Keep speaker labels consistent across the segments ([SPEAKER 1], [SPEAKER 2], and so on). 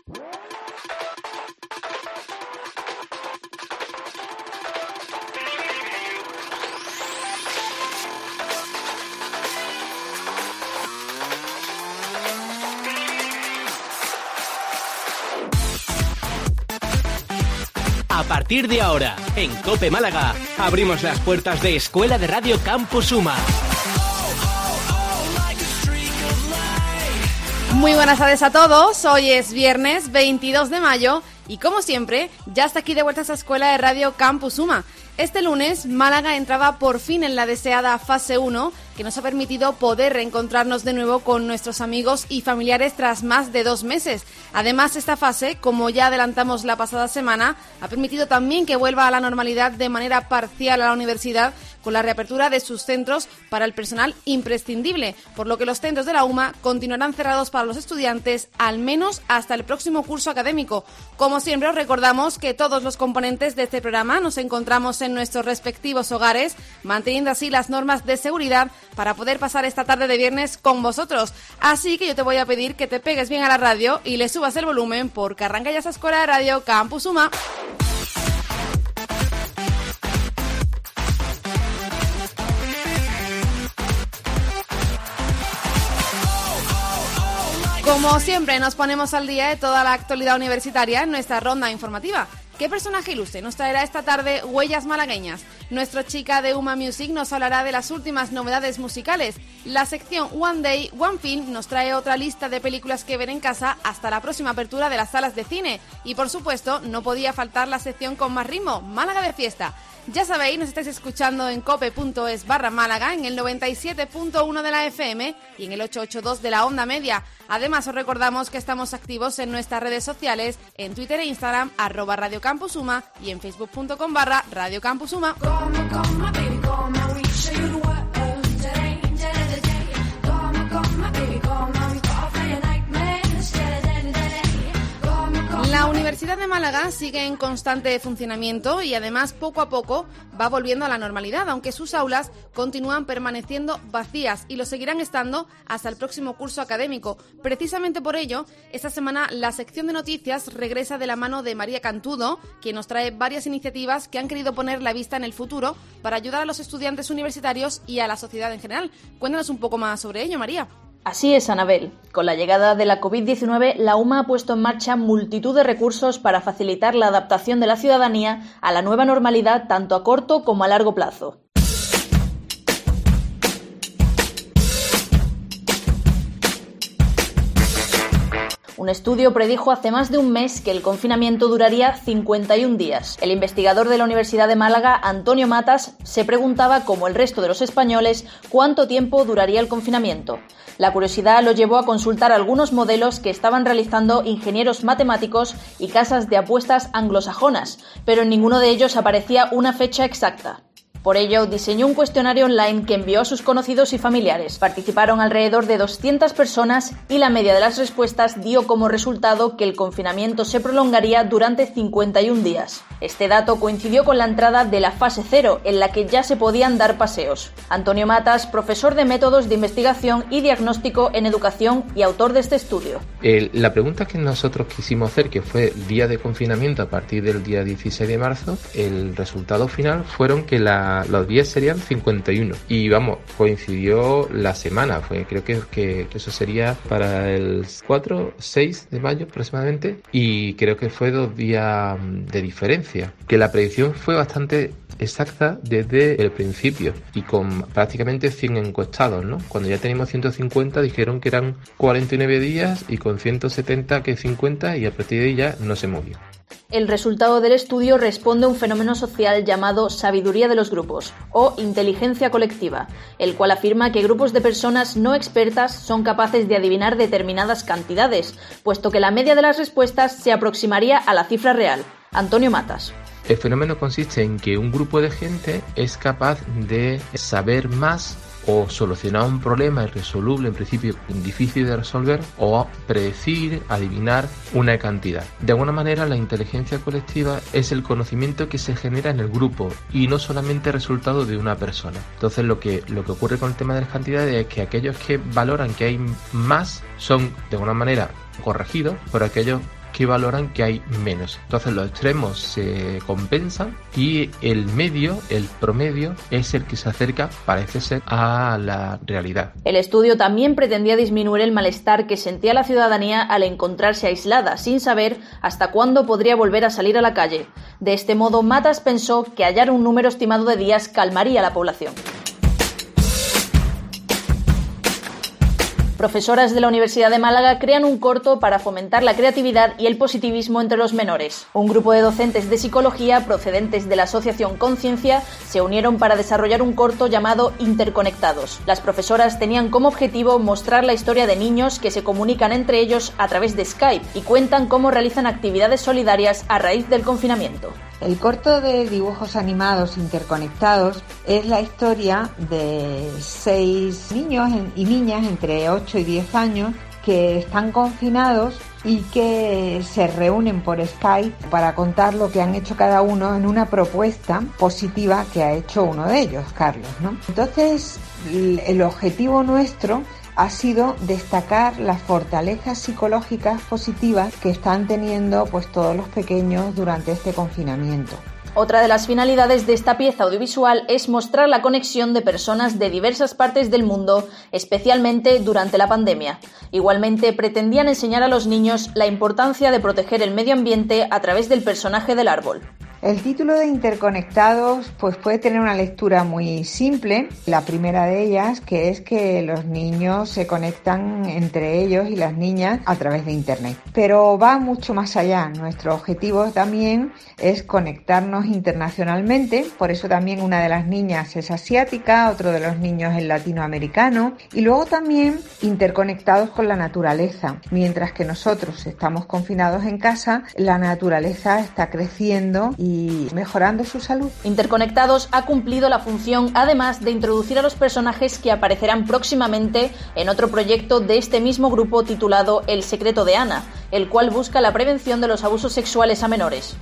[SPEAKER 1] A partir de ahora, en COPE Málaga, abrimos las puertas de Escuela de Radio Campus Uma.
[SPEAKER 2] Muy buenas tardes a todos, hoy es viernes 22 de mayo y como siempre, ya está aquí de vuelta esta Escuela de Radio Campus Uma. Este lunes, Málaga entraba por fin en la deseada fase 1, que nos ha permitido poder reencontrarnos de nuevo con nuestros amigos y familiares tras más de 2 meses. Además, esta fase, como ya adelantamos la pasada semana, ha permitido también que vuelva a la normalidad de manera parcial a la universidad con la reapertura de sus centros para el personal imprescindible, por lo que los centros de la UMA continuarán cerrados para los estudiantes al menos hasta el próximo curso académico. Como siempre, os recordamos que todos los componentes de este programa nos encontramos en nuestros respectivos hogares, manteniendo así las normas de seguridad para poder pasar esta tarde de viernes con vosotros. Así que yo te voy a pedir que te pegues bien a la radio y le subas el volumen porque arranca ya esa Escuela de Radio Campus Uma. Como siempre, nos ponemos al día de toda la actualidad universitaria en nuestra ronda informativa. ¿Qué personaje ilustre nos traerá esta tarde Huellas Malagueñas? Nuestra chica de Uma Music nos hablará de las últimas novedades musicales. La sección One Day, One Film nos trae otra lista de películas que ver en casa hasta la próxima apertura de las salas de cine. Y por supuesto, no podía faltar la sección con más ritmo, Málaga de Fiesta. Ya sabéis, nos estáis escuchando en cope.es/Málaga, en el 97.1 de la FM y en el 882 de la onda media. Además, os recordamos que estamos activos en nuestras redes sociales, en Twitter e Instagram, @RadioCampusUma y en Facebook.com/RadioCampusUma. La Universidad de Málaga sigue en constante funcionamiento y además poco a poco va volviendo a la normalidad, aunque sus aulas continúan permaneciendo vacías y lo seguirán estando hasta el próximo curso académico. Precisamente por ello, esta semana la sección de noticias regresa de la mano de María Cantudo, quien nos trae varias iniciativas que han querido poner la vista en el futuro para ayudar a los estudiantes universitarios y a la sociedad en general. Cuéntanos un poco más sobre ello, María.
[SPEAKER 3] Así es, Anabel. Con la llegada de la COVID-19, la UMA ha puesto en marcha multitud de recursos para facilitar la adaptación de la ciudadanía a la nueva normalidad tanto a corto como a largo plazo. Un estudio predijo hace más de un mes que el confinamiento duraría 51 días. El investigador de la Universidad de Málaga, Antonio Matas, se preguntaba, como el resto de los españoles, cuánto tiempo duraría el confinamiento. La curiosidad lo llevó a consultar algunos modelos que estaban realizando ingenieros matemáticos y casas de apuestas anglosajonas, pero en ninguno de ellos aparecía una fecha exacta. Por ello, diseñó un cuestionario online que envió a sus conocidos y familiares. Participaron alrededor de 200 personas y la media de las respuestas dio como resultado que el confinamiento se prolongaría durante 51 días. Este dato coincidió con la entrada de la fase 0, en la que ya se podían dar paseos. Antonio Matas, profesor de métodos de investigación y diagnóstico en educación y autor de este estudio.
[SPEAKER 4] La pregunta que nosotros quisimos hacer, que fue día de confinamiento a partir del día 16 de marzo, el resultado final fueron que los días serían 51 y coincidió la semana, creo que eso sería para el 6 de mayo aproximadamente, y creo que fue 2 días de diferencia, que la predicción fue bastante exacta desde el principio y con prácticamente 100 encuestados, ¿no? Cuando ya teníamos 150 dijeron que eran 49 días y con 170 que 50 y a partir de ahí ya no se movió.
[SPEAKER 3] El resultado del estudio responde a un fenómeno social llamado sabiduría de los grupos o inteligencia colectiva, el cual afirma que grupos de personas no expertas son capaces de adivinar determinadas cantidades, puesto que la media de las respuestas se aproximaría a la cifra real. Antonio Matas.
[SPEAKER 4] El fenómeno consiste en que un grupo de gente es capaz de saber más o solucionar un problema irresoluble, en principio difícil de resolver, o predecir, adivinar una cantidad. De alguna manera, la inteligencia colectiva es el conocimiento que se genera en el grupo y no solamente resultado de una persona. Entonces, lo que ocurre con el tema de las cantidades es que aquellos que valoran que hay más son, de alguna manera, corregidos por aquellos que valoran que hay menos. Entonces los extremos se compensan y el medio, el promedio, es el que se acerca, parece ser, a la realidad.
[SPEAKER 3] El estudio también pretendía disminuir el malestar que sentía la ciudadanía al encontrarse aislada, sin saber hasta cuándo podría volver a salir a la calle. De este modo, Matas pensó que hallar un número estimado de días calmaría a la población. Profesoras de la Universidad de Málaga crean un corto para fomentar la creatividad y el positivismo entre los menores. Un grupo de docentes de psicología procedentes de la asociación Conciencia se unieron para desarrollar un corto llamado Interconectados. Las profesoras tenían como objetivo mostrar la historia de niños que se comunican entre ellos a través de Skype y cuentan cómo realizan actividades solidarias a raíz del confinamiento.
[SPEAKER 5] El corto de dibujos animados Interconectados es la historia de 6 niños y niñas entre 8 y 10 años que están confinados y que se reúnen por Skype para contar lo que han hecho cada uno en una propuesta positiva que ha hecho uno de ellos, Carlos, ¿no? Entonces, el objetivo nuestro ha sido destacar las fortalezas psicológicas positivas que están teniendo pues todos los pequeños durante este confinamiento.
[SPEAKER 3] Otra de las finalidades de esta pieza audiovisual es mostrar la conexión de personas de diversas partes del mundo, especialmente durante la pandemia. Igualmente, pretendían enseñar a los niños la importancia de proteger el medio ambiente a través del personaje del árbol.
[SPEAKER 5] El título de Interconectados pues puede tener una lectura muy simple. La primera de ellas, que es que los niños se conectan entre ellos y las niñas a través de Internet. Pero va mucho más allá. Nuestro objetivo también es conectarnos internacionalmente. Por eso también una de las niñas es asiática, otro de los niños es latinoamericano. Y luego también interconectados con la naturaleza. Mientras que nosotros estamos confinados en casa, la naturaleza está creciendo y mejorando su salud.
[SPEAKER 3] Interconectados ha cumplido la función, además de introducir a los personajes que aparecerán próximamente en otro proyecto de este mismo grupo titulado El secreto de Ana, el cual busca la prevención de los abusos sexuales a menores.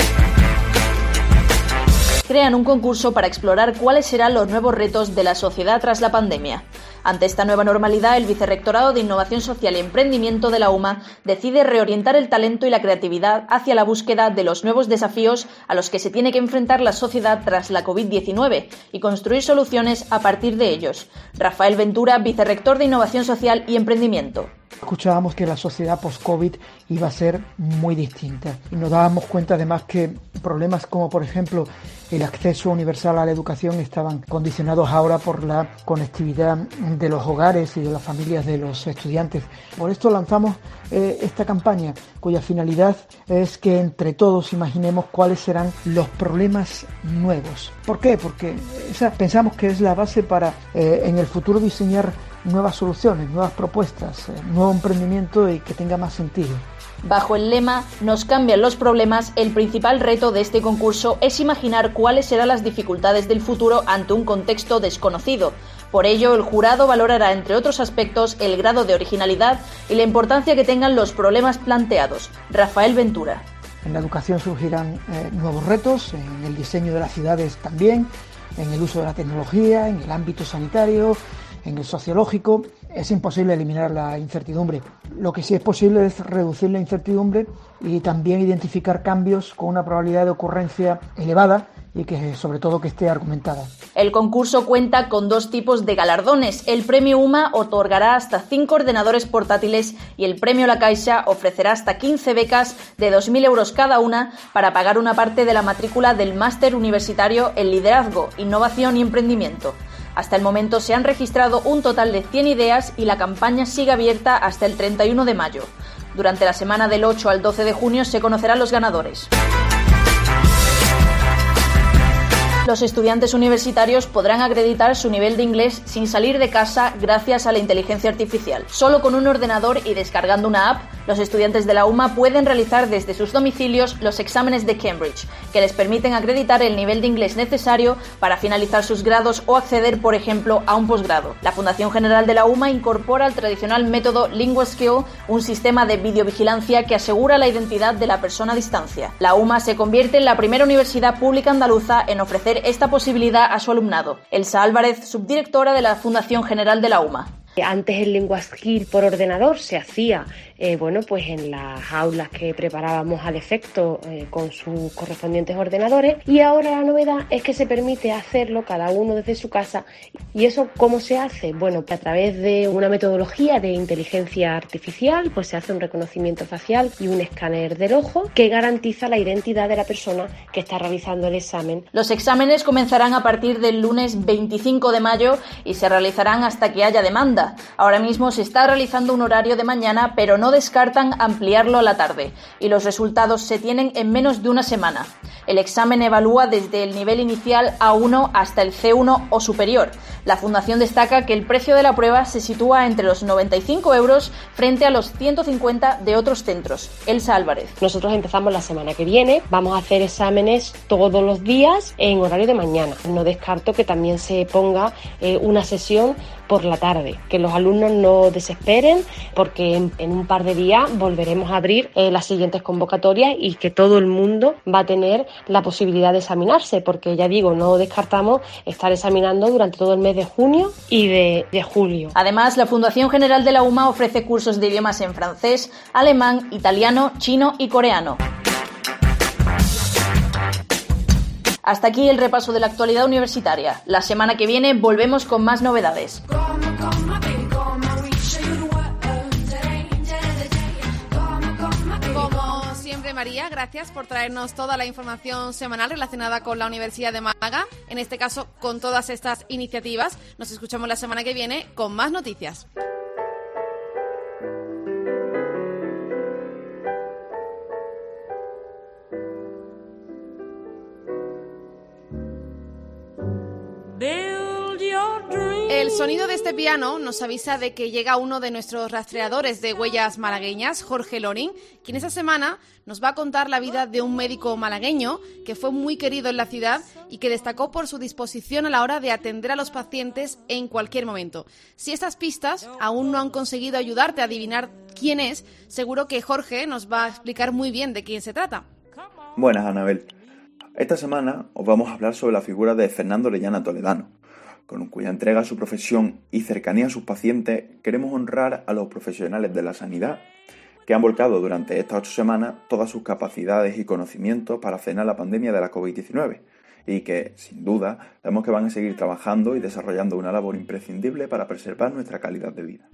[SPEAKER 3] Crean un concurso para explorar cuáles serán los nuevos retos de la sociedad tras la pandemia. Ante esta nueva normalidad, el Vicerrectorado de Innovación Social y Emprendimiento de la UMA decide reorientar el talento y la creatividad hacia la búsqueda de los nuevos desafíos a los que se tiene que enfrentar la sociedad tras la COVID-19 y construir soluciones a partir de ellos. Rafael Ventura, Vicerrector de Innovación Social y Emprendimiento.
[SPEAKER 6] Escuchábamos que la sociedad post-COVID iba a ser muy distinta y nos dábamos cuenta además que problemas como por ejemplo el acceso universal a la educación estaban condicionados ahora por la conectividad de los hogares y de las familias de los estudiantes. Por esto lanzamos esta campaña cuya finalidad es que entre todos imaginemos cuáles serán los problemas nuevos. ¿Por qué? Porque pensamos que es la base para en el futuro diseñar nuevas soluciones, nuevas propuestas, nuevo emprendimiento y que tenga más sentido.
[SPEAKER 3] Bajo el lema "Nos cambian los problemas", el principal reto de este concurso es imaginar cuáles serán las dificultades del futuro ante un contexto desconocido. Por ello, el jurado valorará, entre otros aspectos, el grado de originalidad y la importancia que tengan los problemas planteados. Rafael Ventura.
[SPEAKER 6] En la educación surgirán nuevos retos, en el diseño de las ciudades también, en el uso de la tecnología, en el ámbito sanitario, en el sociológico. Es imposible eliminar la incertidumbre. Lo que sí es posible es reducir la incertidumbre y también identificar cambios con una probabilidad de ocurrencia elevada y que sobre todo que esté argumentada.
[SPEAKER 3] El concurso cuenta con 2 tipos de galardones. El premio UMA otorgará hasta 5 ordenadores portátiles y el premio La Caixa ofrecerá hasta 15 becas de 2.000 euros cada una para pagar una parte de la matrícula del máster universitario en liderazgo, innovación y emprendimiento. Hasta el momento se han registrado un total de 100 ideas y la campaña sigue abierta hasta el 31 de mayo. Durante la semana del 8 al 12 de junio se conocerán los ganadores. Los estudiantes universitarios podrán acreditar su nivel de inglés sin salir de casa gracias a la inteligencia artificial. Solo con un ordenador y descargando una app, los estudiantes de la UMA pueden realizar desde sus domicilios los exámenes de Cambridge, que les permiten acreditar el nivel de inglés necesario para finalizar sus grados o acceder, por ejemplo, a un posgrado. La Fundación General de la UMA incorpora el tradicional método LinguaSkill, un sistema de videovigilancia que asegura la identidad de la persona a distancia. La UMA se convierte en la primera universidad pública andaluza en ofrecer esta posibilidad a su alumnado. Elsa Álvarez, subdirectora de la Fundación General de la UMA.
[SPEAKER 7] Antes el lenguaje por ordenador se hacía pues en las aulas que preparábamos al efecto con sus correspondientes ordenadores, y ahora la novedad es que se permite hacerlo cada uno desde su casa. ¿Y eso cómo se hace? Bueno, a través de una metodología de inteligencia artificial, pues se hace un reconocimiento facial y un escáner del ojo que garantiza la identidad de la persona que está realizando el examen.
[SPEAKER 3] Los exámenes comenzarán a partir del lunes 25 de mayo y se realizarán hasta que haya demanda. Ahora mismo se está realizando un horario de mañana, pero no descartan ampliarlo a la tarde, y los resultados se tienen en menos de una semana. El examen evalúa desde el nivel inicial A1 hasta el C1 o superior. La Fundación destaca que el precio de la prueba se sitúa entre los 95 euros frente a los 150 de otros centros. Elsa Álvarez.
[SPEAKER 7] Nosotros empezamos la semana que viene, vamos a hacer exámenes todos los días en horario de mañana. No descarto que también se ponga una sesión por la tarde, que los alumnos no desesperen, porque en un par de días volveremos a abrir las siguientes convocatorias y que todo el mundo va a tener la posibilidad de examinarse, porque ya digo, no descartamos estar examinando durante todo el mes de junio y de julio.
[SPEAKER 3] Además, la Fundación General de la UMA ofrece cursos de idiomas en francés, alemán, italiano, chino y coreano. Hasta aquí el repaso de la actualidad universitaria. La semana que viene volvemos con más novedades.
[SPEAKER 2] Como siempre, María, gracias por traernos toda la información semanal relacionada con la Universidad de Málaga, en este caso con todas estas iniciativas. Nos escuchamos la semana que viene con más noticias. El sonido de este piano nos avisa de que llega uno de nuestros rastreadores de huellas malagueñas, Jorge Loring, quien esta semana nos va a contar la vida de un médico malagueño que fue muy querido en la ciudad y que destacó por su disposición a la hora de atender a los pacientes en cualquier momento. Si estas pistas aún no han conseguido ayudarte a adivinar quién es, seguro que Jorge nos va a explicar muy bien de quién se trata.
[SPEAKER 8] Buenas, Anabel. Esta semana os vamos a hablar sobre la figura de Fernando Orellana Toledano, con cuya entrega a su profesión y cercanía a sus pacientes queremos honrar a los profesionales de la sanidad que han volcado durante estas 8 semanas todas sus capacidades y conocimientos para frenar la pandemia de la COVID-19 y que, sin duda, sabemos que van a seguir trabajando y desarrollando una labor imprescindible para preservar nuestra calidad de vida.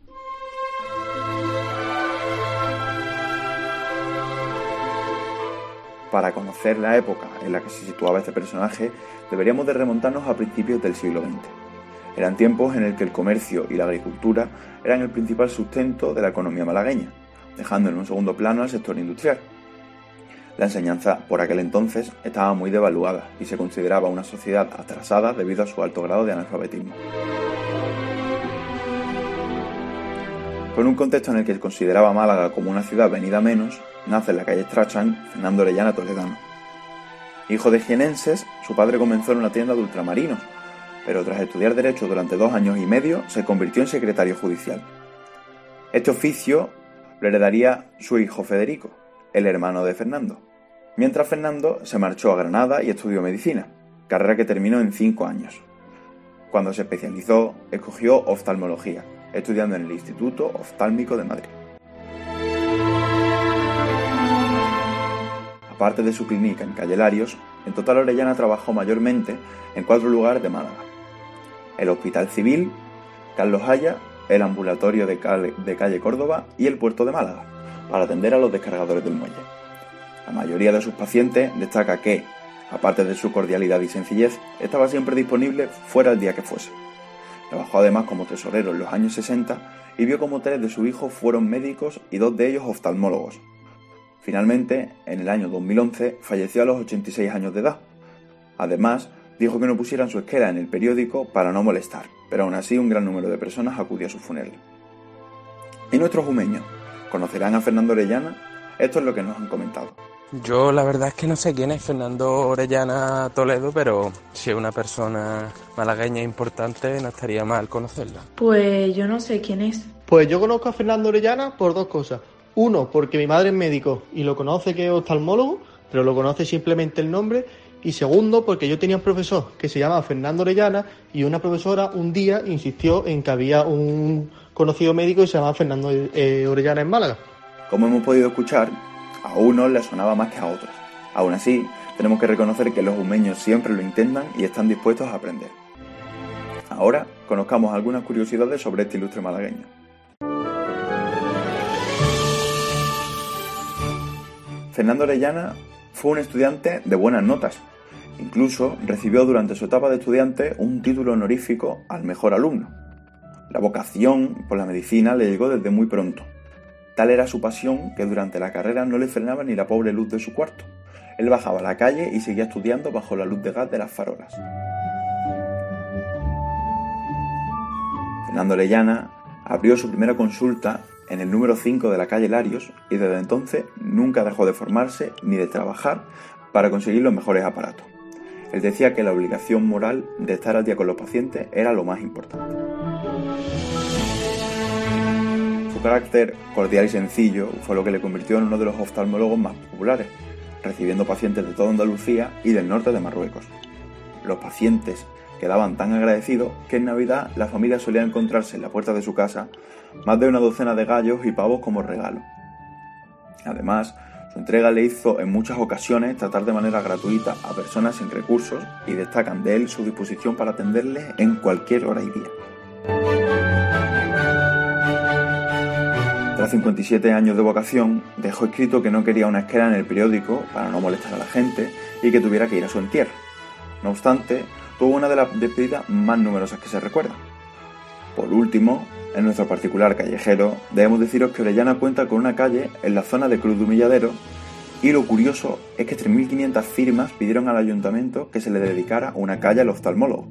[SPEAKER 8] Para conocer la época en la que se situaba este personaje, deberíamos de remontarnos a principios del siglo XX. Eran tiempos en el que el comercio y la agricultura eran el principal sustento de la economía malagueña, dejando en un segundo plano al sector industrial. La enseñanza, por aquel entonces, estaba muy devaluada y se consideraba una sociedad atrasada debido a su alto grado de analfabetismo. Con un contexto en el que se consideraba Málaga como una ciudad venida menos, nace en la calle Strachan Fernando Orellana Toledano. Hijo de jienenses, su padre comenzó en una tienda de ultramarinos, pero tras estudiar Derecho durante 2 años y medio, se convirtió en secretario judicial. Este oficio lo heredaría su hijo Federico, el hermano de Fernando, mientras Fernando se marchó a Granada y estudió medicina, carrera que terminó en 5 años. Cuando se especializó, escogió oftalmología, estudiando en el Instituto Oftálmico de Madrid. Aparte de su clínica en Calle Larios, en total Orellana trabajó mayormente en 4 lugares de Málaga: el Hospital Civil, Carlos Haya, el Ambulatorio de Calle Córdoba y el Puerto de Málaga, para atender a los descargadores del muelle. La mayoría de sus pacientes destaca que, aparte de su cordialidad y sencillez, estaba siempre disponible fuera el día que fuese. Trabajó además como tesorero en los años 60 y vio cómo 3 de sus hijos fueron médicos y 2 de ellos oftalmólogos. Finalmente, en el año 2011, falleció a los 86 años de edad. Además, dijo que no pusieran su esquela en el periódico para no molestar, pero aún así un gran número de personas acudió a su funeral. ¿Y nuestros jumeños conocerán a Fernando Orellana? Esto es lo que nos han comentado.
[SPEAKER 9] Yo la verdad es que no sé quién es Fernando Orellana Toledo, pero si es una persona malagueña importante no estaría mal conocerla.
[SPEAKER 10] Pues yo no sé quién es.
[SPEAKER 11] Pues yo conozco a Fernando Orellana por 2 cosas. Uno, porque mi madre es médico y lo conoce que es oftalmólogo, pero lo conoce simplemente el nombre. Y segundo, porque yo tenía un profesor que se llamaba Fernando Orellana y una profesora un día insistió en que había un conocido médico que se llamaba Fernando Orellana en Málaga.
[SPEAKER 8] Como hemos podido escuchar, a unos les sonaba más que a otros. Aún así, tenemos que reconocer que los umeños siempre lo intentan y están dispuestos a aprender. Ahora, conozcamos algunas curiosidades sobre este ilustre malagueño. Fernando Orellana fue un estudiante de buenas notas. Incluso recibió durante su etapa de estudiante un título honorífico al mejor alumno. La vocación por la medicina le llegó desde muy pronto. Tal era su pasión que durante la carrera no le frenaba ni la pobre luz de su cuarto. Él bajaba a la calle y seguía estudiando bajo la luz de gas de las farolas. Fernando Orellana abrió su primera consulta en el número 5 de la calle Larios y desde entonces nunca dejó de formarse ni de trabajar para conseguir los mejores aparatos. Él decía que la obligación moral de estar al día con los pacientes era lo más importante. Su carácter cordial y sencillo fue lo que le convirtió en uno de los oftalmólogos más populares, recibiendo pacientes de toda Andalucía y del norte de Marruecos. Los pacientes quedaban tan agradecidos que en Navidad la familia solía encontrarse en la puerta de su casa más de una docena de gallos y pavos como regalo. Además, su entrega le hizo en muchas ocasiones tratar de manera gratuita a personas sin recursos y destacan de él su disposición para atenderles en cualquier hora y día. Tras 57 años de vocación, dejó escrito que no quería una esquela en el periódico para no molestar a la gente y que tuviera que ir a su entierro. No obstante, tuvo una de las despedidas más numerosas que se recuerda. Por último, en nuestro particular callejero, debemos deciros que Orellana cuenta con una calle en la zona de Cruz de Humilladero y lo curioso es que 3.500 firmas pidieron al ayuntamiento que se le dedicara una calle al oftalmólogo.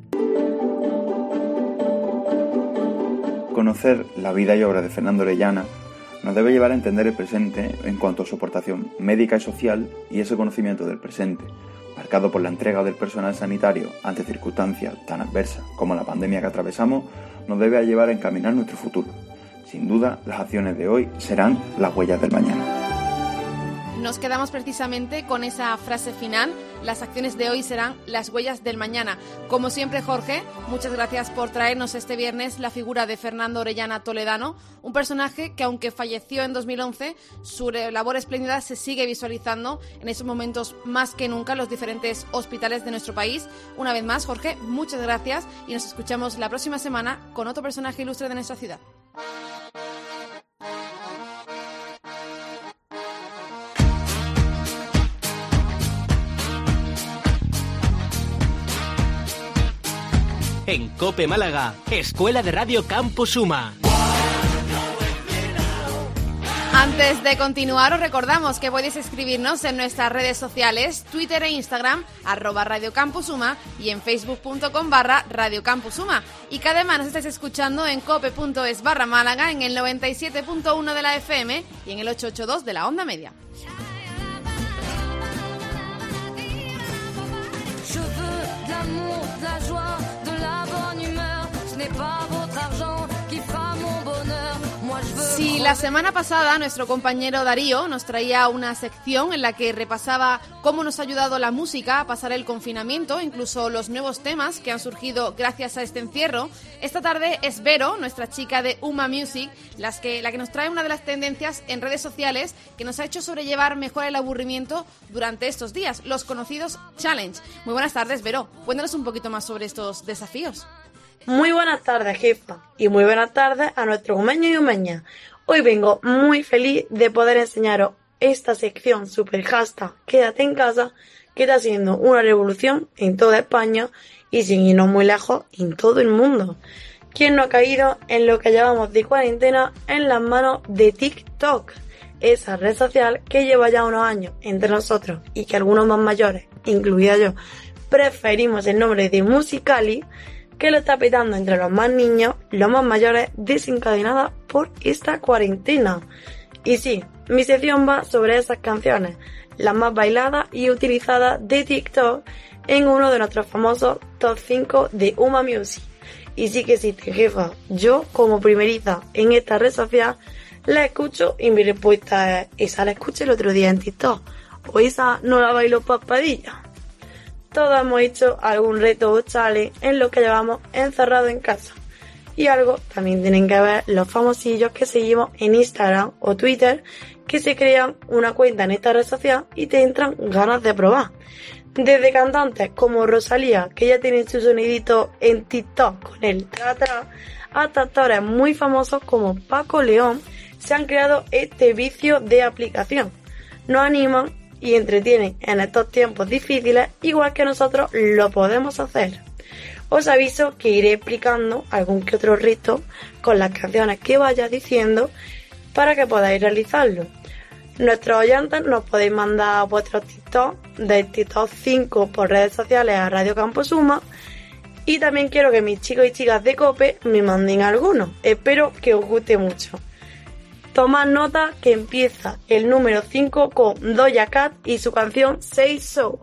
[SPEAKER 8] Conocer la vida y obra de Fernando Orellana nos debe llevar a entender el presente en cuanto a su aportación médica y social y ese conocimiento del presente, marcado por la entrega del personal sanitario ante circunstancias tan adversas como la pandemia que atravesamos, nos debe llevar a encaminar nuestro futuro. Sin duda, las acciones de hoy serán las huellas del mañana.
[SPEAKER 2] Nos quedamos precisamente con esa frase final: las acciones de hoy serán las huellas del mañana. Como siempre, Jorge, muchas gracias por traernos este viernes la figura de Fernando Orellana Toledano, un personaje que, aunque falleció en 2011, su labor espléndida se sigue visualizando en esos momentos más que nunca en los diferentes hospitales de nuestro país. Una vez más, Jorge, muchas gracias y nos escuchamos la próxima semana con otro personaje ilustre de nuestra ciudad.
[SPEAKER 1] En COPE Málaga, Escuela de Radio Campus Suma.
[SPEAKER 2] Antes de continuar, os recordamos que podéis escribirnos en nuestras redes sociales, Twitter e Instagram, @Radio Campus Suma y en facebook.com/Radio Campus Suma. Y que además nos estáis escuchando en cope.es/Málaga, en el 97.1 de la FM y en el 882 de la onda media. Si la semana pasada nuestro compañero Darío nos traía una sección en la que repasaba cómo nos ha ayudado la música a pasar el confinamiento, incluso los nuevos temas que han surgido gracias a este encierro, esta tarde es Vero, nuestra chica de Uma Music, la que nos trae una de las tendencias en redes sociales que nos ha hecho sobrellevar mejor el aburrimiento durante estos días, los conocidos challenge. Muy buenas tardes, Vero. Cuéntanos un poquito más sobre estos desafíos.
[SPEAKER 10] Muy buenas tardes, jefa, y muy buenas tardes a nuestros umeños y umeñas. Hoy vengo muy feliz de poder enseñaros esta sección super hashtag Quédate en casa, que está haciendo una revolución en toda España y sin irnos muy lejos en todo el mundo. ¿Quién no ha caído en lo que llevamos de cuarentena en las manos de TikTok? Esa red social que lleva ya unos años entre nosotros y que algunos más mayores, incluida yo, preferimos el nombre de Musical.ly, que lo está petando entre los más niños, los más mayores, desencadenada por esta cuarentena. Y sí, mi sección va sobre esas canciones, las más bailadas y utilizadas de TikTok en uno de nuestros famosos top 5 de Uma Music. Y sí que existe, jefa. Yo, como primeriza en esta red social, la escucho y mi respuesta es: esa la escuché el otro día en TikTok, o esa no la bailó Paspadilla. todos hemos hecho algún reto o challenge en lo que llevamos encerrado en casa. Y algo también tienen que ver los famosillos que seguimos en Instagram o Twitter, que se crean una cuenta en esta red social y te entran ganas de probar. Desde cantantes como Rosalía, que ya tienen su sonidito en TikTok con el tra-tra, hasta actores muy famosos como Paco León, se han creado este vicio de aplicación. Nos animan y entretienen en estos tiempos difíciles, igual que nosotros lo podemos hacer. Os aviso que iré explicando algún que otro reto con las canciones que vaya diciendo para que podáis realizarlo. Nuestros oyentes nos podéis mandar vuestros TikTok del TikTok 5 por redes sociales a Radio Campus Suma, y también quiero que mis chicos y chicas de COPE me manden algunos. Espero que os guste mucho. Tomad nota que empieza el número 5 con Doja Cat y su canción Say So.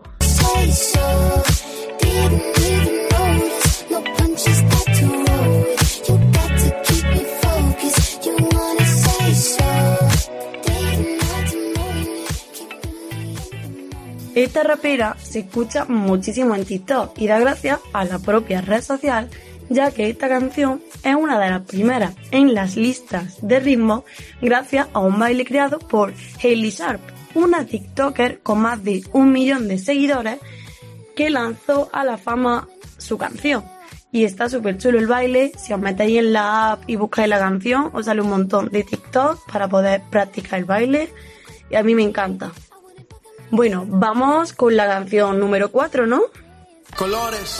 [SPEAKER 10] Esta rapera se escucha muchísimo en TikTok y da gracias a la propia red social, ya que esta canción es una de las primeras en las listas de ritmo gracias a un baile creado por Hailey Sharp, una TikToker con más de 1 millón de seguidores que lanzó a la fama su canción. Y está súper chulo el baile. Si os metéis en la app y buscáis la canción, os sale un montón de TikTok para poder practicar el baile y a mí me encanta. Bueno, vamos con la canción número 4, ¿no?
[SPEAKER 12] Colores.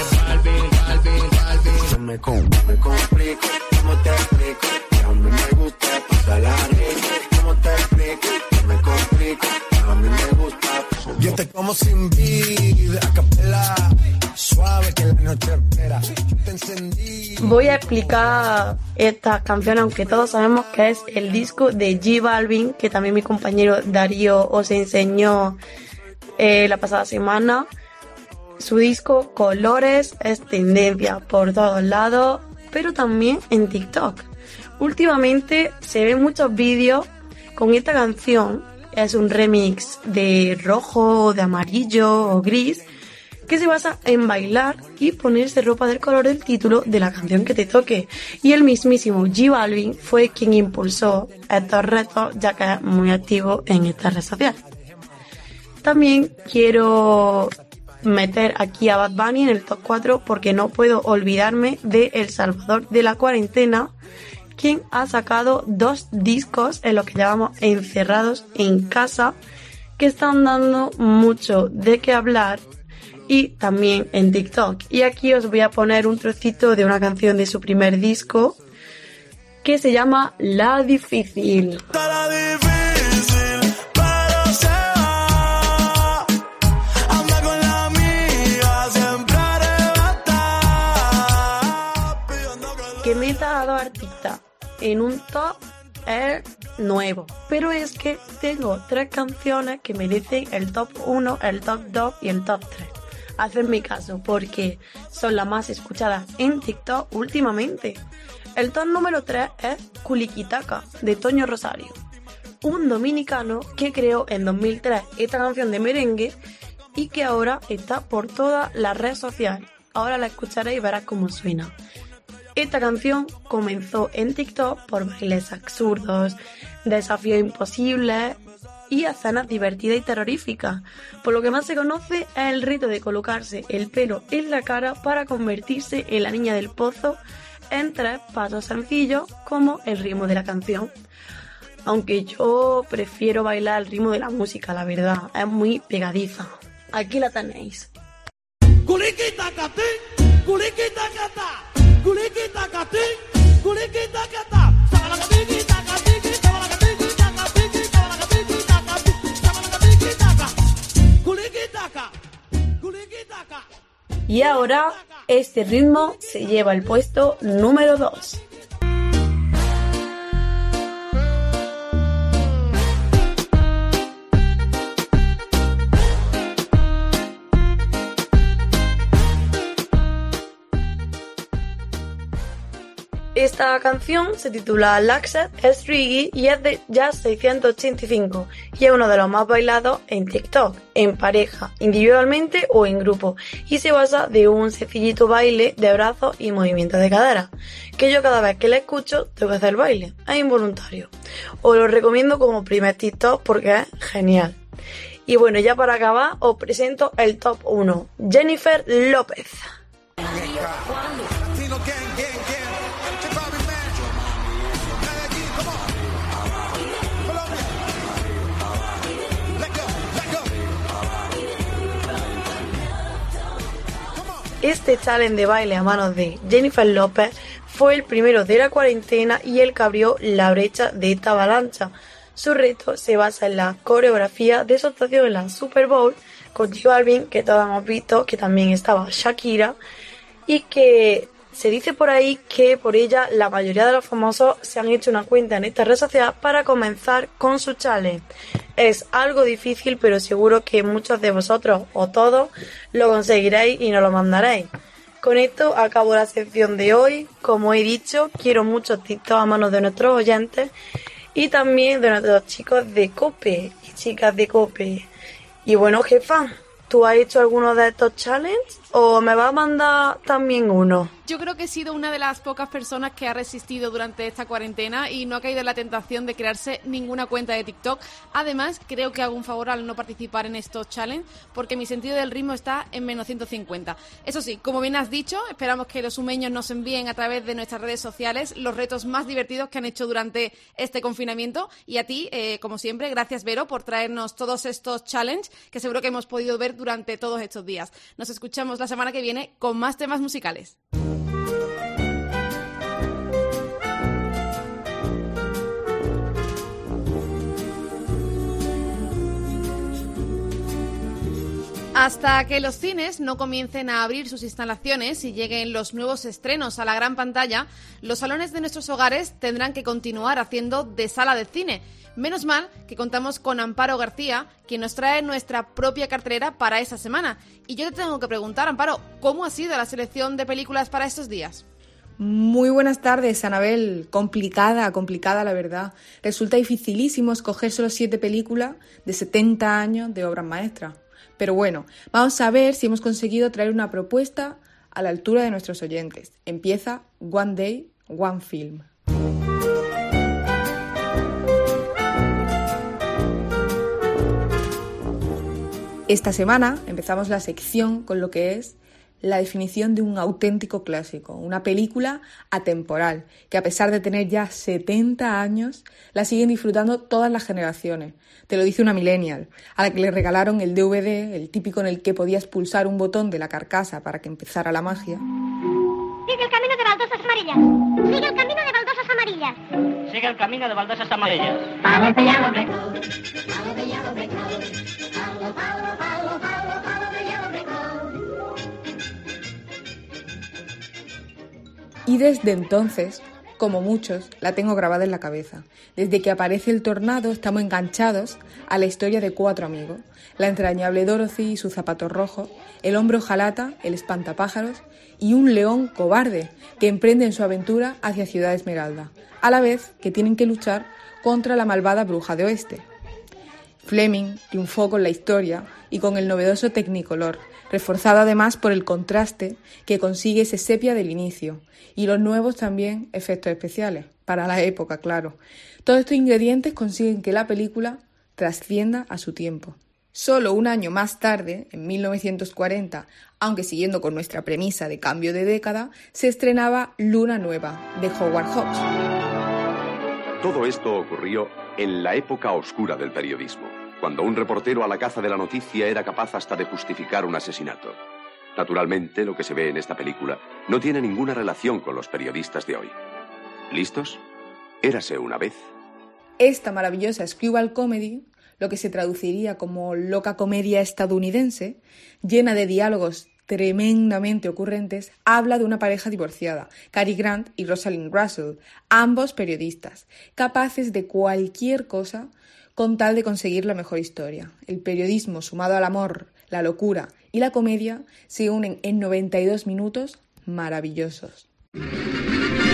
[SPEAKER 12] No me complico, ¿cómo te explico? Que a mí me gusta pasarla rico. ¿Cómo te explico? No me complico, a mí me gusta. Yo te como sin vida, a capela, suave que la noche espera. Yo te encendí.
[SPEAKER 10] Voy a explicar esta canción, aunque todos sabemos que es el disco de J Balvin, que también mi compañero Darío os enseñó la pasada semana. Su disco Colores es tendencia por todos lados, pero también en TikTok. Últimamente se ven muchos vídeos con esta canción. Es un remix de rojo, de amarillo o gris, que se basa en bailar y ponerse ropa del color del título de la canción que te toque. Y el mismísimo J Balvin fue quien impulsó estos retos, ya que es muy activo en esta red social. También quiero meter aquí a Bad Bunny en el top 4 porque no puedo olvidarme de El Salvador de la cuarentena, quien ha sacado 2 discos en los que llevamos encerrados en casa, que están dando mucho de qué hablar, y también en TikTok. Y aquí os voy a poner un trocito de una canción de su primer disco que se llama La Difícil. Que meta a 2 artistas en un top es nuevo, pero es que tengo 3 canciones que merecen el top 1, el top 2 y el top 3. Hacedme caso porque son las más escuchadas en TikTok últimamente. El top número 3 es Culiquitaca, de Toño Rosario, un dominicano que creó en 2003 esta canción de merengue y que ahora está por toda la red social. Ahora la escucharéis y verás cómo suena. Esta canción comenzó en TikTok por bailes absurdos, desafíos imposibles y escenas divertidas y terroríficas. Por lo que más se conoce es el reto de colocarse el pelo en la cara para convertirse en la niña del pozo en 3 pasos sencillos como el ritmo de la canción. Aunque yo prefiero bailar al ritmo de la música, la verdad, es muy pegadiza. Aquí la tenéis. Y ahora este ritmo se lleva el puesto número 2. Esta canción se titula Laxet, es reggae y es de Jazz 685 y es uno de los más bailados en TikTok, en pareja, individualmente o en grupo, y se basa de un sencillito baile de brazos y movimientos de cadera, que yo cada vez que la escucho tengo que hacer el baile, es involuntario. Os lo recomiendo como primer TikTok porque es genial. Y bueno, ya para acabar os presento el top 1, Jennifer López. Este challenge de baile a manos de Jennifer López fue el primero de la cuarentena y el que abrió la brecha de esta avalancha. Su reto se basa en la coreografía de su actuación en la Super Bowl con J Balvin, que todos hemos visto, que también estaba Shakira, y que se dice por ahí que por ella la mayoría de los famosos se han hecho una cuenta en esta red social para comenzar con su challenge. Es algo difícil, pero seguro que muchos de vosotros o todos lo conseguiréis y nos lo mandaréis. Con esto acabo la sección de hoy. Como he dicho, quiero muchos TikToks a manos de nuestros oyentes y también de nuestros chicos de COPE y chicas de COPE. Y bueno, jefa, ¿tú has hecho alguno de estos challenges o me vas a mandar también uno?
[SPEAKER 2] Yo creo que he sido una de las pocas personas que ha resistido durante esta cuarentena y no ha caído en la tentación de crearse ninguna cuenta de TikTok. Además, creo que hago un favor al no participar en estos challenges porque mi sentido del ritmo está en menos 150. Eso sí, como bien has dicho, esperamos que los sumeños nos envíen a través de nuestras redes sociales los retos más divertidos que han hecho durante este confinamiento. Y a ti, como siempre, gracias Vero por traernos todos estos challenges que seguro que hemos podido ver durante todos estos días. Nos escuchamos la semana que viene con más temas musicales. Hasta que los cines no comiencen a abrir sus instalaciones y lleguen los nuevos estrenos a la gran pantalla, los salones de nuestros hogares tendrán que continuar haciendo de sala de cine. Menos mal que contamos con Amparo García, quien nos trae nuestra propia cartelera para esta semana. Y yo te tengo que preguntar, Amparo, ¿cómo ha sido la selección de películas para estos días?
[SPEAKER 13] Muy buenas tardes, Anabel. Complicada la verdad. Resulta dificilísimo escoger solo 7 películas de 70 años de obras maestras. Pero bueno, vamos a ver si hemos conseguido traer una propuesta a la altura de nuestros oyentes. Empieza One Day, One Film. Esta semana empezamos la sección con lo que es la definición de un auténtico clásico, una película atemporal, que a pesar de tener ya 70 años, la siguen disfrutando todas las generaciones. Te lo dice una millennial, a la que le regalaron el DVD, el típico en el que podías pulsar un botón de la carcasa para que empezara la magia.
[SPEAKER 14] Sigue el camino de baldosas amarillas. Sigue el camino de baldosas amarillas.
[SPEAKER 15] Sigue el camino de baldosas amarillas.
[SPEAKER 14] Follow the yellow brick road.
[SPEAKER 15] Follow the yellow brick road. Follow, follow, follow, follow, follow the yellow brick road.
[SPEAKER 13] Y desde entonces, como muchos, la tengo grabada en la cabeza. Desde que aparece el tornado estamos enganchados a la historia de 4 amigos. La entrañable Dorothy y su zapato rojo, el hombre hojalata, el espantapájaros y un león cobarde que emprenden su aventura hacia Ciudad Esmeralda, a la vez que tienen que luchar contra la malvada bruja de Oeste. Fleming triunfó con la historia y con el novedoso Technicolor, reforzado además por el contraste que consigue ese sepia del inicio, y los nuevos también efectos especiales, para la época, claro. Todos estos ingredientes consiguen que la película trascienda a su tiempo. Solo un año más tarde, en 1940, aunque siguiendo con nuestra premisa de cambio de década, se estrenaba Luna Nueva, de Howard Hawks.
[SPEAKER 16] Todo esto ocurrió en la época oscura del periodismo, cuando un reportero a la caza de la noticia era capaz hasta de justificar un asesinato. Naturalmente, lo que se ve en esta película no tiene ninguna relación con los periodistas de hoy. ¿Listos? Érase una vez.
[SPEAKER 13] Esta maravillosa screwball comedy, lo que se traduciría como loca comedia estadounidense, llena de diálogos tremendamente ocurrentes, habla de una pareja divorciada, Cary Grant y Rosalind Russell, ambos periodistas, capaces de cualquier cosa con tal de conseguir la mejor historia. El periodismo sumado al amor, la locura y la comedia se unen en 92 minutos maravillosos.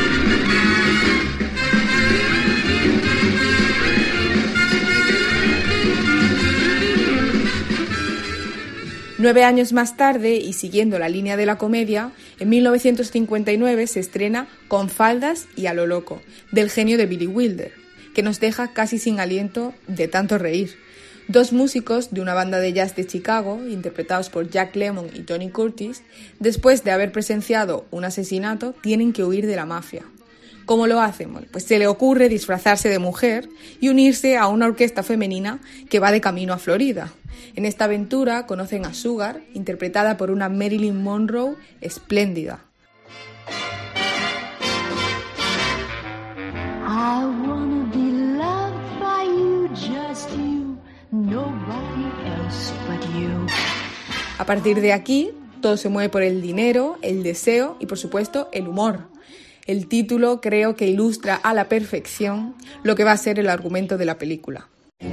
[SPEAKER 13] Nueve años más tarde, y siguiendo la línea de la comedia, en 1959 se estrena Con faldas y a lo loco, del genio de Billy Wilder, que nos deja casi sin aliento de tanto reír. Dos músicos de una banda de jazz de Chicago, interpretados por Jack Lemmon y Tony Curtis, después de haber presenciado un asesinato, tienen que huir de la mafia. ¿Cómo lo hacen? Bueno, pues se le ocurre disfrazarse de mujer y unirse a una orquesta femenina que va de camino a Florida. En esta aventura conocen a Sugar, interpretada por una Marilyn Monroe espléndida.
[SPEAKER 15] I wanna be loved by you, just you, nobody else but you.
[SPEAKER 13] A partir de aquí, todo se mueve por el dinero, el deseo y, por supuesto, el humor. El título creo que ilustra a la perfección lo que va a ser el argumento de la película.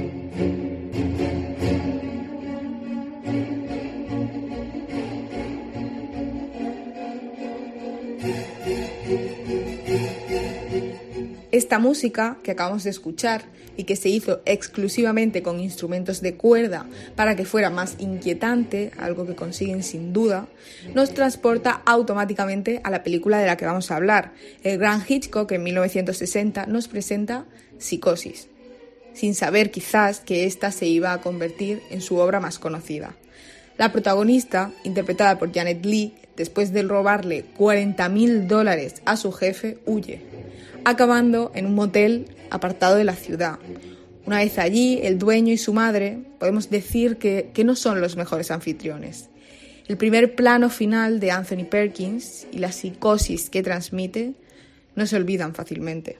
[SPEAKER 13] Esta música que acabamos de escuchar y que se hizo exclusivamente con instrumentos de cuerda para que fuera más inquietante, algo que consiguen sin duda, nos transporta automáticamente a la película de la que vamos a hablar. El gran Hitchcock en 1960 nos presenta Psicosis, sin saber quizás que esta se iba a convertir en su obra más conocida. La protagonista, interpretada por Janet Leigh, después de robarle $40,000 a su jefe, huye, acabando en un motel apartado de la ciudad. Una vez allí, el dueño y su madre podemos decir que no son los mejores anfitriones. El primer plano final de Anthony Perkins y la psicosis que transmite no se olvidan fácilmente.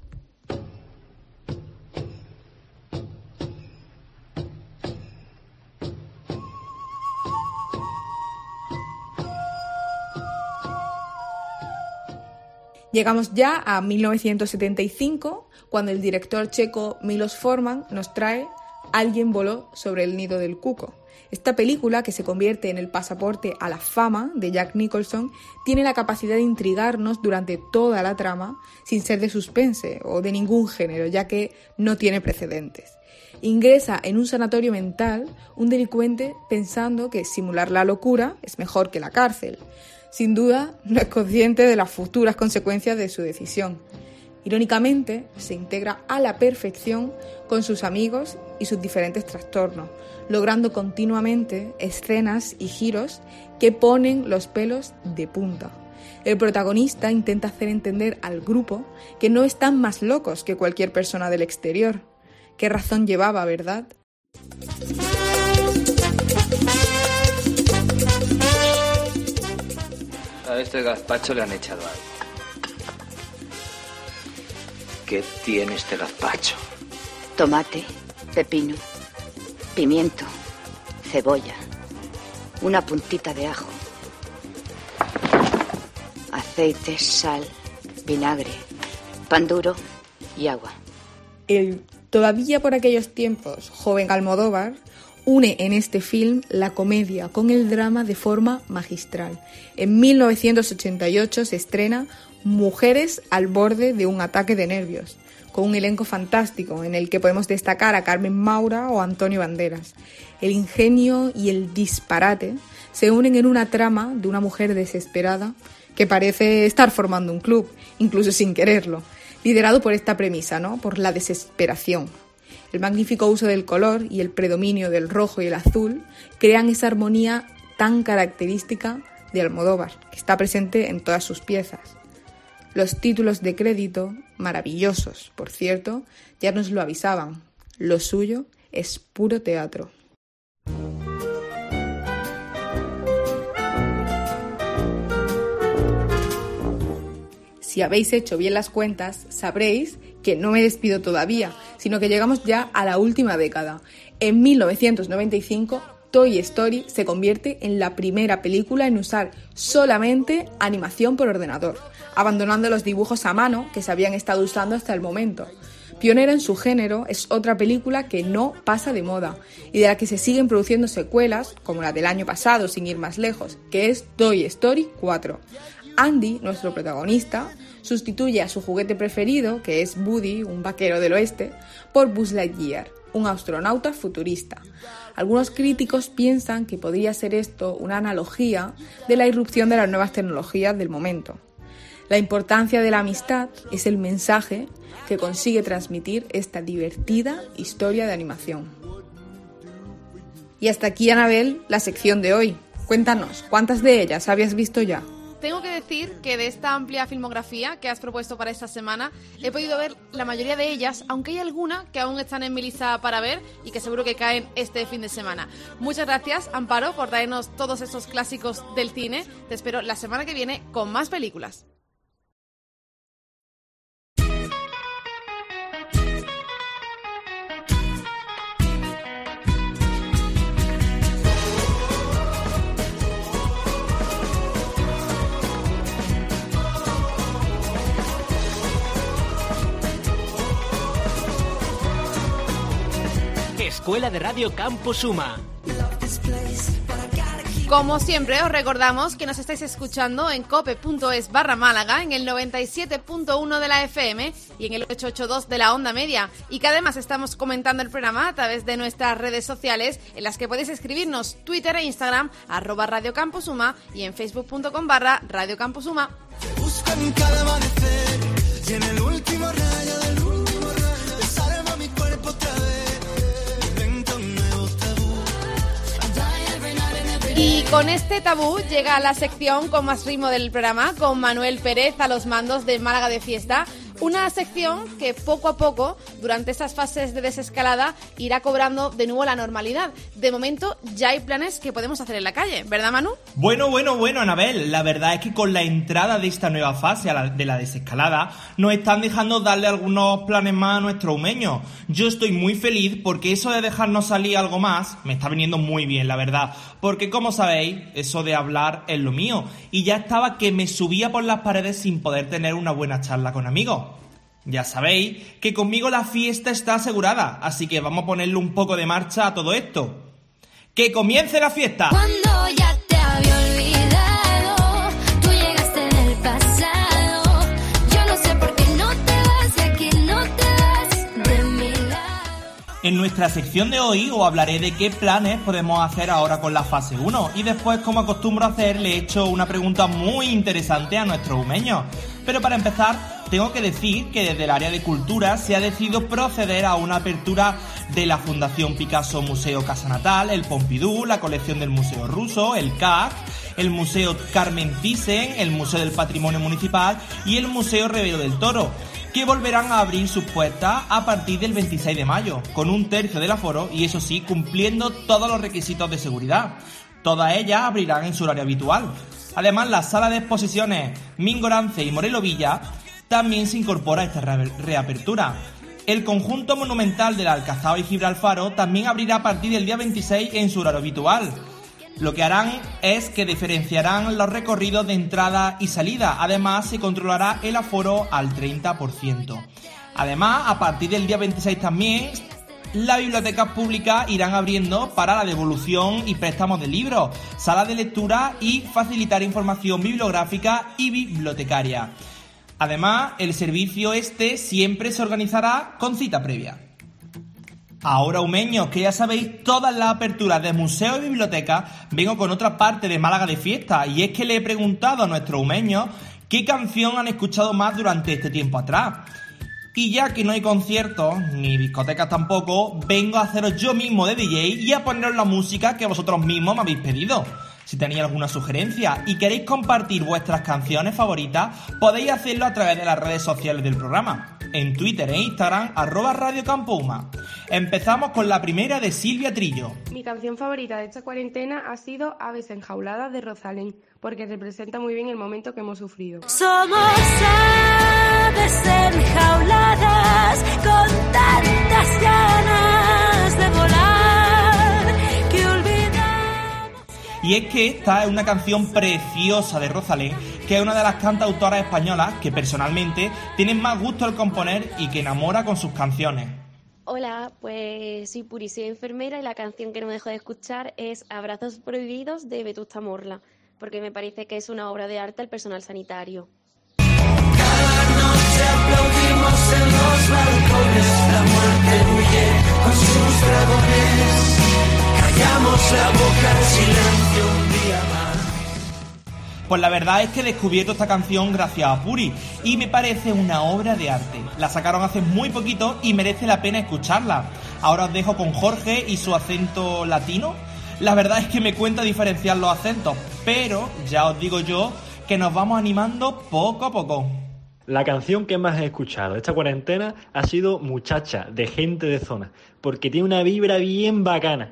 [SPEAKER 13] Llegamos ya a 1975, cuando el director checo Milos Forman nos trae Alguien voló sobre el nido del cuco. Esta película, que se convierte en el pasaporte a la fama de Jack Nicholson, tiene la capacidad de intrigarnos durante toda la trama sin ser de suspense o de ningún género, ya que no tiene precedentes. Ingresa en un sanatorio mental un delincuente pensando que simular la locura es mejor que la cárcel. Sin duda, no es consciente de las futuras consecuencias de su decisión. Irónicamente, se integra a la perfección con sus amigos y sus diferentes trastornos, logrando continuamente escenas y giros que ponen los pelos de punta. El protagonista intenta hacer entender al grupo que no están más locos que cualquier persona del exterior. ¿Qué razón llevaba, verdad?
[SPEAKER 17] A este gazpacho le han echado algo. ¿Qué tiene este gazpacho?
[SPEAKER 18] Tomate, pepino, pimiento, cebolla, una puntita de ajo, aceite, sal, vinagre, pan duro y agua.
[SPEAKER 13] El todavía por aquellos tiempos joven Almodóvar une en este film la comedia con el drama de forma magistral. En 1988 se estrena Mujeres al borde de un ataque de nervios, con un elenco fantástico en el que podemos destacar a Carmen Maura o Antonio Banderas. El ingenio y el disparate se unen en una trama de una mujer desesperada que parece estar formando un club, incluso sin quererlo, liderado por esta premisa, ¿no? Por la desesperación. El magnífico uso del color y el predominio del rojo y el azul crean esa armonía tan característica de Almodóvar, que está presente en todas sus piezas. Los títulos de crédito, maravillosos, por cierto, ya nos lo avisaban. Lo suyo es puro teatro. Si habéis hecho bien las cuentas, sabréis que no me despido todavía, sino que llegamos ya a la última década. En 1995, Toy Story se convierte en la primera película en usar solamente animación por ordenador, abandonando los dibujos a mano que se habían estado usando hasta el momento. Pionera en su género, es otra película que no pasa de moda y de la que se siguen produciendo secuelas, como la del año pasado, sin ir más lejos, que es Toy Story 4. Andy, nuestro protagonista, Sustituye a su juguete preferido, que es Woody, un vaquero del oeste, por Buzz Lightyear, un astronauta futurista. Algunos críticos piensan que podría ser esto una analogía de la irrupción de las nuevas tecnologías del momento. La importancia de la amistad es el mensaje que consigue transmitir esta divertida historia de animación. Y hasta aquí, Anabel, la sección de hoy. Cuéntanos, ¿cuántas de ellas habías visto ya?
[SPEAKER 2] Tengo que decir que de esta amplia filmografía que has propuesto para esta semana, he podido ver la mayoría de ellas, aunque hay alguna que aún están en mi lista para ver y que seguro que caen este fin de semana. Muchas gracias, Amparo, por traernos todos estos clásicos del cine. Te espero la semana que viene con más películas.
[SPEAKER 1] Escuela de Radio Campus Suma.
[SPEAKER 2] Como siempre, os recordamos que nos estáis escuchando en cope.es/Málaga, en el 97.1 de la FM y en el 882 de la onda media, y que además estamos comentando el programa a través de nuestras redes sociales, en las que podéis escribirnos Twitter e Instagram @Radio Campus Suma y en facebook.com/Radio Campus Suma.
[SPEAKER 12] Busco en cada amanecer y en el último rayo del último rayo desarma mi cuerpo otra vez.
[SPEAKER 2] Y con este tabú llega la sección con más ritmo del programa, con Manuel Pérez a los mandos de Málaga de Fiesta. Una sección que poco a poco, durante estas fases de desescalada, irá cobrando de nuevo la normalidad. De momento ya hay planes que podemos hacer en la calle, ¿verdad, Manu?
[SPEAKER 19] Bueno, Anabel, la verdad es que con la entrada de esta nueva fase de la desescalada, nos están dejando darle algunos planes más a nuestros humeños. Yo estoy muy feliz porque eso de dejarnos salir algo más me está viniendo muy bien, la verdad. Porque, como sabéis, eso de hablar es lo mío. Y ya estaba que me subía por las paredes sin poder tener una buena charla con amigos. Ya sabéis que conmigo la fiesta está asegurada, así que vamos a ponerle un poco de marcha a todo esto. ¡Que comience la fiesta!
[SPEAKER 15] Cuando ya te había olvidado, tú llegaste en el pasado. Yo no sé por qué no te vas de aquí, no te vas de mi lado.
[SPEAKER 19] En nuestra sección de hoy os hablaré de qué planes podemos hacer ahora con la fase 1 y después, como acostumbro a hacer, le he hecho una pregunta muy interesante a nuestros humeños. Pero para empezar, tengo que decir que desde el área de cultura se ha decidido proceder a una apertura de la Fundación Picasso Museo Casa Natal, el Pompidou, la colección del Museo Ruso, el CAC, el Museo Carmen Thyssen, el Museo del Patrimonio Municipal y el Museo Revero del Toro, que volverán a abrir sus puertas a partir del 26 de mayo, con 1/3 del aforo y, eso sí, cumpliendo todos los requisitos de seguridad. Todas ellas abrirán en su horario habitual. Además, la sala de exposiciones Mingorance y Morelo Villa también se incorpora a esta reapertura. El conjunto monumental del Alcazaba y Gibralfaro también abrirá a partir del día 26 en su horario habitual. Lo que harán es que diferenciarán los recorridos de entrada y salida. Además, se controlará el aforo al 30%. Además, a partir del día 26 también, las bibliotecas públicas irán abriendo para la devolución y préstamos de libros, salas de lectura y facilitar información bibliográfica y bibliotecaria. Además, el servicio siempre se organizará con cita previa. Ahora, humeños, que ya sabéis todas las aperturas de museos y bibliotecas, vengo con otra parte de Málaga de Fiesta, y es que le he preguntado a nuestros humeños qué canción han escuchado más durante este tiempo atrás. Y ya que no hay conciertos, ni discotecas tampoco, vengo a haceros yo mismo de DJ y a poneros la música que vosotros mismos me habéis pedido. Si tenéis alguna sugerencia y queréis compartir vuestras canciones favoritas, podéis hacerlo a través de las redes sociales del programa, en Twitter e Instagram, @Radio Campus Suma. Empezamos con la primera de Silvia Trillo.
[SPEAKER 20] Mi canción favorita de esta cuarentena ha sido Aves enjauladas de Rosalén, porque representa muy bien el momento que hemos sufrido.
[SPEAKER 15] Somos aves enjauladas con tantas ganas de volar que olvidamos.
[SPEAKER 19] Y es que esta es una canción preciosa de Rosalén, que es una de las cantautoras españolas que personalmente tienen más gusto al componer y que enamora con sus canciones.
[SPEAKER 21] Hola, pues soy Puri, soy enfermera y la canción que no me dejo de escuchar es Abrazos prohibidos de Vetusta Morla, porque me parece que es una obra de arte al personal sanitario.
[SPEAKER 12] Cada Vamos en los balcones, la muerte huye con sus dragones. Callamos la boca en silencio un día más.
[SPEAKER 19] Pues la verdad es que he descubierto esta canción gracias a Puri y me parece una obra de arte. La sacaron hace muy poquito y merece la pena escucharla. Ahora os dejo con Jorge y su acento latino. La verdad es que me cuesta diferenciar los acentos, pero ya os digo yo que nos vamos animando poco a poco.
[SPEAKER 4] La canción que más he escuchado esta cuarentena ha sido Muchacha, de Gente de Zona, porque tiene una vibra bien bacana.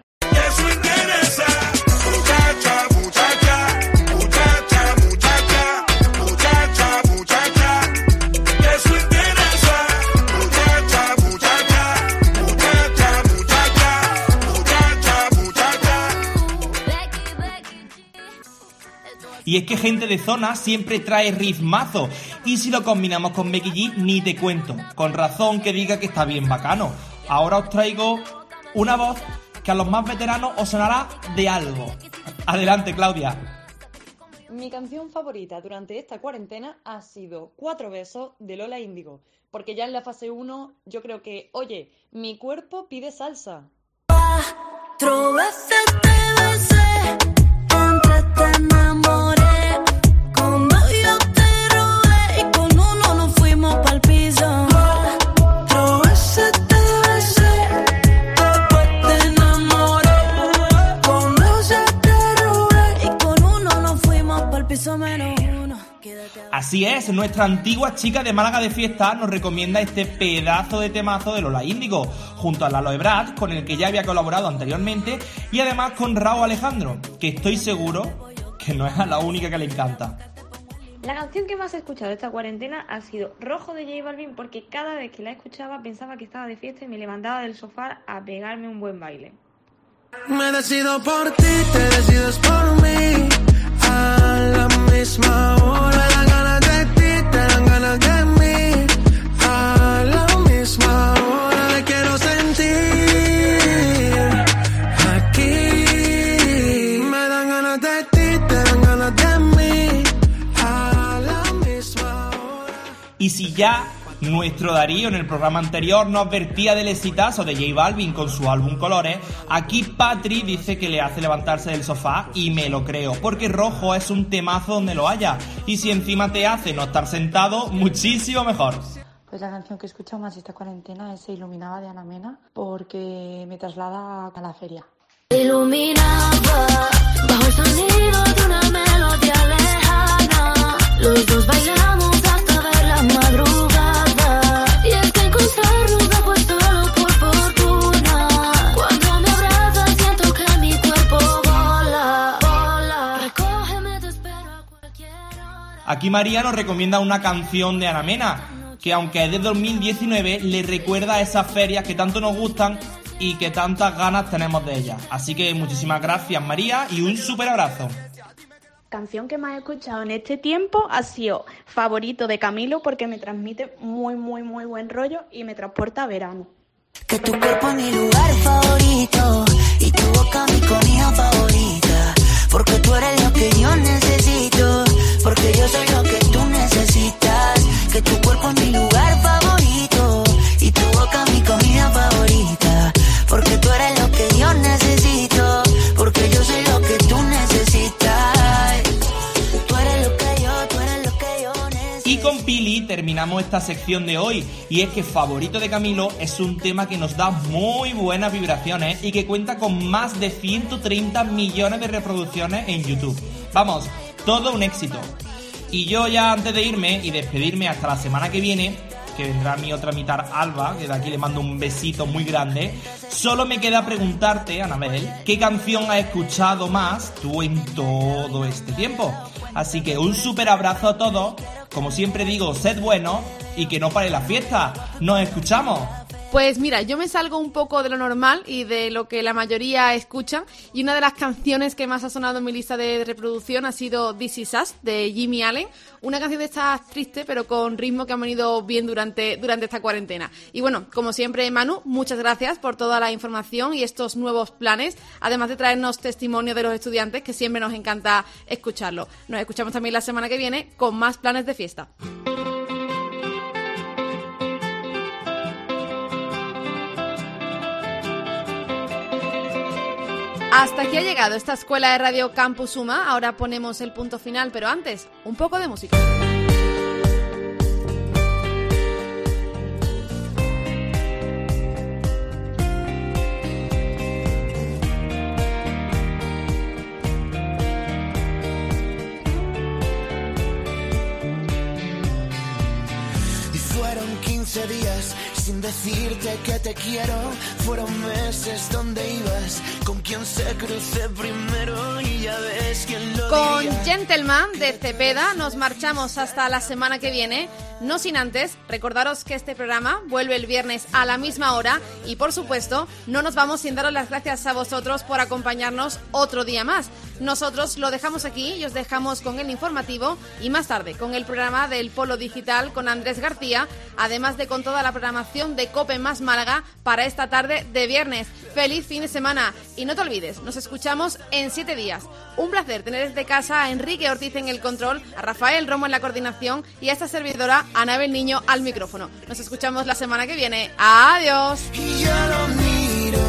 [SPEAKER 19] Y es que Gente de Zona siempre trae ritmazo, y si lo combinamos con Becky G, ni te cuento. Con razón que diga que está bien bacano. Ahora os traigo una voz que a los más veteranos os sonará de algo. Adelante, Claudia.
[SPEAKER 22] Mi canción favorita durante esta cuarentena ha sido 4 besos de Lola Índigo, porque ya en la fase 1 yo creo que, oye, mi cuerpo pide salsa.
[SPEAKER 15] 4 veces te besé, antes te enamoré, cuando yo te robé y con uno nos fuimos pa'l piso. 4 veces te besé, después te enamoré, cuando yo te robé y con uno nos fuimos pa'l piso menos uno.
[SPEAKER 19] Así es, nuestra antigua chica de Málaga de Fiesta nos recomienda este pedazo de temazo de Lola Índigo, junto a Lalo Ebrard, con el que ya había colaborado anteriormente, y además con Raúl Alejandro, que estoy seguro que no es a la única que le encanta.
[SPEAKER 23] La canción que más he escuchado esta cuarentena ha sido Rojo de J Balvin, porque cada vez que la escuchaba pensaba que estaba de fiesta y me levantaba del sofá a pegarme un buen baile.
[SPEAKER 12] Me decido por ti, te decides por mí. A la misma hora, me dan ganas de ti, te dan ganas de mí. A la misma hora, me quiero sentir aquí. Me dan ganas de ti, te dan ganas de mí. A la misma hora.
[SPEAKER 19] Y si ya nuestro Darío en el programa anterior nos advertía del exitazo de J Balvin con su álbum Colores, aquí Patri dice que le hace levantarse del sofá, y me lo creo, porque Rojo es un temazo donde lo haya, y si encima te hace no estar sentado, muchísimo mejor.
[SPEAKER 24] Pues la canción que he escuchado más esta cuarentena es Se iluminaba de Ana Mena, porque me traslada a la feria.
[SPEAKER 15] Iluminaba bajo el sonido de una melodía lejana. Los dos bailamos hasta ver la madrugada. Y es que encontrarnos ha puesto por fortuna. Cuando me abrazas siento que mi cuerpo vola, vola. Recógeme, te espero a cualquier hora.
[SPEAKER 19] Aquí María nos recomienda una canción de Ana Mena, que aunque es de 2019, le recuerda a esas ferias que tanto nos gustan y que tantas ganas tenemos de ellas. Así que muchísimas gracias, María, y un súper abrazo.
[SPEAKER 23] Canción que más he escuchado en este tiempo ha sido Favorito de Camilo, porque me transmite muy buen rollo y me transporta a verano.
[SPEAKER 15] Que tu cuerpo es mi lugar favorito y tu boca mi comida favorita. Porque tú eres lo que yo necesito, porque yo soy lo que tú necesitas. Que tu cuerpo es mi lugar favorito y tu boca mi comida favorita. Porque tú eres lo que yo necesito, porque yo soy lo que tú necesitas. Tú eres lo que yo necesito.
[SPEAKER 19] Y con Pili terminamos esta sección de hoy, y es que Favorito de Camilo es un tema que nos da muy buenas vibraciones y que cuenta con más de 130 millones de reproducciones en YouTube. Vamos, todo un éxito. Y yo ya antes de irme y despedirme hasta la semana que viene, que vendrá mi otra mitad Alba, que de aquí le mando un besito muy grande, solo me queda preguntarte, Anabel, ¿qué canción has escuchado más tú en todo este tiempo? Así que un súper abrazo a todos, como siempre digo, sed buenos y que no pare la fiesta. ¡Nos escuchamos!
[SPEAKER 2] Pues mira, yo me salgo un poco de lo normal y de lo que la mayoría escucha, y una de las canciones que más ha sonado en mi lista de reproducción ha sido This Is Us, de Jimmy Allen, una canción de estas triste pero con ritmo que han venido bien durante esta cuarentena. Y bueno, como siempre, Manu, muchas gracias por toda la información y estos nuevos planes, además de traernos testimonio de los estudiantes, que siempre nos encanta escucharlo. Nos escuchamos también la semana que viene con más planes de fiesta. Hasta aquí ha llegado esta escuela de Radio Campus Suma. Ahora ponemos el punto final, pero antes, un poco de música.
[SPEAKER 12] Y fueron 15 días sin decirte que te quiero. Fueron meses donde ibas, con quien se cruce primero y ya ves quién lo
[SPEAKER 2] Con
[SPEAKER 12] diría.
[SPEAKER 2] Gentleman de Cepeda nos marchamos hasta la semana que viene, no sin antes recordaros que este programa vuelve el viernes a la misma hora y por supuesto no nos vamos sin daros las gracias a vosotros por acompañarnos otro día más. Nosotros lo dejamos aquí y os dejamos con el informativo y más tarde con el programa del Polo Digital con Andrés García, además de con toda la programación de COPE más Málaga para esta tarde de viernes. ¡Feliz fin de semana! Y no te olvides, nos escuchamos en 7 días. Un placer tener desde casa a Enrique Ortiz en el control, a Rafael Romo en la coordinación y a esta servidora Anabel Niño al micrófono. Nos escuchamos la semana que viene. ¡Adiós!
[SPEAKER 12] Y yo lo miro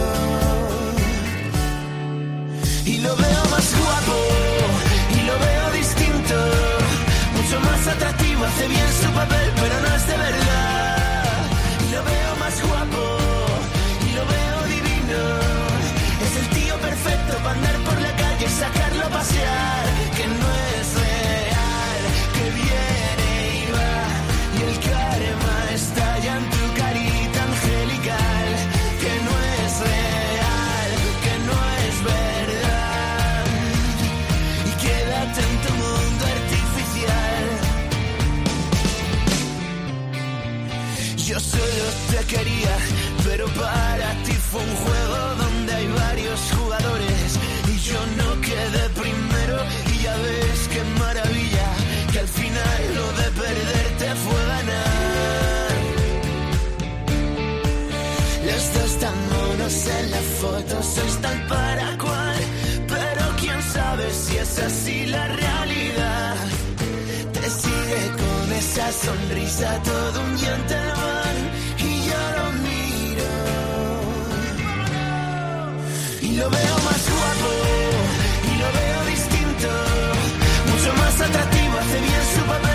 [SPEAKER 12] y lo veo más guapo y lo veo distinto, mucho más atractivo, hace bien su papel, pero no es de verdad. Y lo veo más guapo y lo veo divino, es el tío perfecto para andar por la calle y sacarlo a pasear, que no es real, que viene y va, y el karma está ya en tu carita angelical, que no es real, que no es verdad, y quédate en tu mundo artificial. Yo solo te quería, pero para ti fue un juego donde hay varios jugadores y yo no quedé primero, y ya ves qué maravilla, que al final lo de perderte fue ganar. Los dos tan monos en la foto, sois tal para cual, pero quién sabe si es así la realidad. Te sigue con esa sonrisa todo un gentleman y yo lo miro y lo veo más guapo y lo veo distinto, mucho más atractivo, hace bien su papel.